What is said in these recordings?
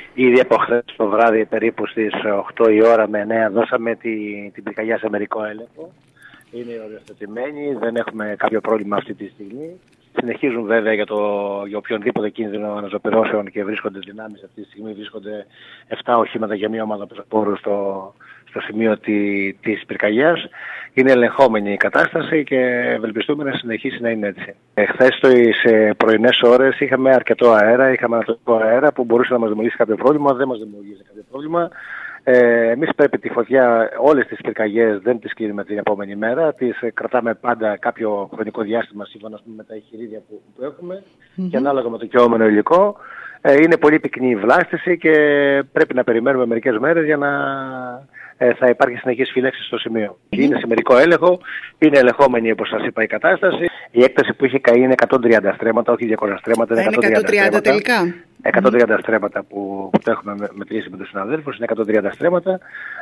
Ήδη από χθες το βράδυ, περίπου στις 8 η ώρα με 9, δώσαμε την πυρκαγιά σε μερικό έλεγχο. Είναι οριοθετημένοι, δεν έχουμε κάποιο πρόβλημα αυτή τη στιγμή. Συνεχίζουν βέβαια για οποιονδήποτε κίνδυνο αναζωπυρώσεων και βρίσκονται δυνάμεις. Αυτή τη στιγμή βρίσκονται 7 οχήματα για μία ομάδα πεζοπόρου στο σημείο της πυρκαγιάς. Είναι ελεγχόμενη η κατάσταση και ευελπιστούμε να συνεχίσει να είναι έτσι. Χθες σε πρωινές ώρες είχαμε αρκετό αέρα, είχαμε ανατολικό αέρα που μπορούσε να μας δημιουργήσει κάποιο πρόβλημα, δεν μας δημιουργήσει κάποιο πρόβλημα. Εμείς πρέπει τη φωτιά, όλες τις πυρκαγιές δεν τις κλείνουμε την επόμενη μέρα, τις κρατάμε πάντα κάποιο χρονικό διάστημα σύμφωνα με τα εγχειρίδια που έχουμε και ανάλογα με το καιόμενο υλικό. Είναι πολύ πυκνή η βλάστηση και πρέπει να περιμένουμε μερικές μέρες για να θα υπάρχει συνεχής φύλαξη στο σημείο. Είναι σε μερικό έλεγχο, είναι ελεγχόμενη όπως σας είπα η κατάσταση. Η έκταση που έχει καεί είναι 130 στρέμματα, όχι 200 στρέμματα. Είναι 130 τελικά. 130 στρέμματα που το έχουμε μετρήσει με τους συναδέλφους, είναι 130 στρέμματα.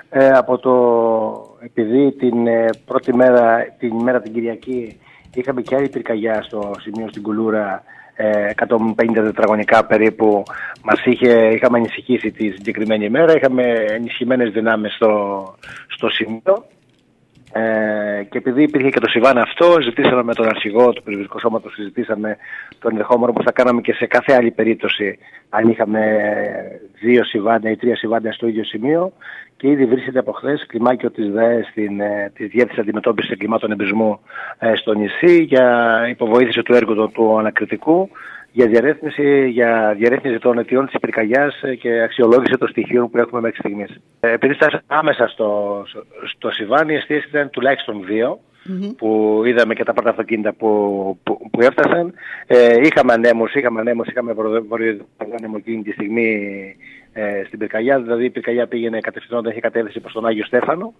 Επειδή την πρώτη μέρα, την Κυριακή, είχαμε και άλλη πυρκαγιά στο σημείο στην Κουλούρα, 150 τετραγωνικά περίπου, είχαμε ανησυχήσει τη συγκεκριμένη ημέρα, είχαμε ενισχυμένες δυνάμεις στο σημείο. Και επειδή υπήρχε και το συμβάν αυτό, ζητήσαμε με τον αρχηγό του Πυροσβεστικού Σώματος, συζητήσαμε το ενδεχόμενο που θα κάναμε και σε κάθε άλλη περίπτωση αν είχαμε 2 συμβάνια ή 3 συμβάνια στο ίδιο σημείο. Και ήδη βρίσκεται από χθες κλιμάκιο της ΔΑΕ τη Διεύθυνση Αντιμετώπισης Εγκλημάτων Εμπισμού στο νησί για υποβοήθηση του έργου του ανακριτικού, για διερεύνηση των αιτιών της πυρκαγιάς και αξιολόγηση των στοιχείων που έχουμε μέχρι στιγμής. Επειδή φτάσαμε άμεσα στο συμβάν, οι αιστείες ήταν τουλάχιστον 2, που είδαμε και τα πρώτα αυτοκίνητα που έφτασαν. Είχαμε ανέμους, είχαμε βορειοανέμο εκείνη τη στιγμή στην πυρκαγιά, δηλαδή η πυρκαγιά πήγαινε κατευθυνόταν, είχε κατεύθυνση προς τον Άγιο Στέφανο.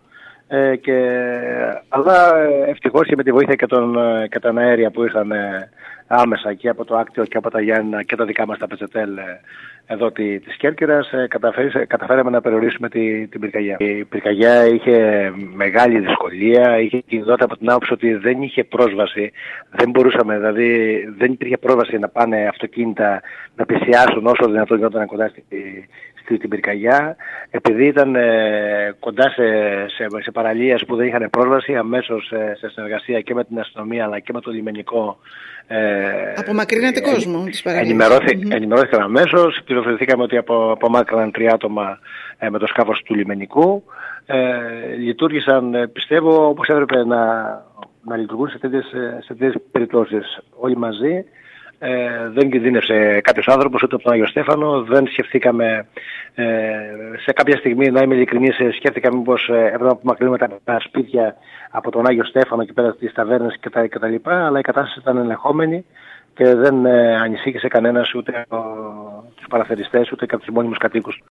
Αλλά ευτυχώς και με τη βοήθεια και των αέρια που ήρθαν άμεσα και από το Άκτιο και από τα Γιάννηνα και τα δικά μας τα Πετσετέλ εδώ της Κέρκυρας, καταφέραμε να περιορίσουμε την πυρκαγιά. Η πυρκαγιά είχε μεγάλη δυσκολία, είχε κοινότητα από την άποψη ότι δεν είχε πρόσβαση, δεν υπήρχε πρόσβαση να πάνε αυτοκίνητα να πλησιάσουν όσο δυνατόν γινόταν κοντά στην πυρκαγιά. Επειδή ήταν κοντά σε παραλίες που δεν είχαν πρόσβαση, αμέσως σε συνεργασία και με την αστυνομία αλλά και με το λιμενικό, απομακρύνατε κόσμο της παραλίας. Ενημερώθηκαν αμέσως, πληροφορηθήκαμε ότι απομάκρυναν 3 άτομα με το σκάφος του λιμενικού. Λειτουργήσαν, πιστεύω, όπως έπρεπε να λειτουργούν σε τέτοιες περιπτώσεις όλοι μαζί. Δεν κινδύνευσε κάποιος άνθρωπος ούτε από τον Άγιο Στέφανο. Δεν σκεφτήκαμε σε κάποια στιγμή, να είμαι ειλικρινής, σκέφτηκα μήπως έπρεπε να απομακρύνουμε τα σπίτια από τον Άγιο Στέφανο και πέρα στις ταβέρνες κτλ. Αλλά η κατάσταση ήταν ελεγχόμενη και δεν ανησύχησε κανένας, ούτε τους παραθεριστές ούτε τους μόνιμους κατοίκους.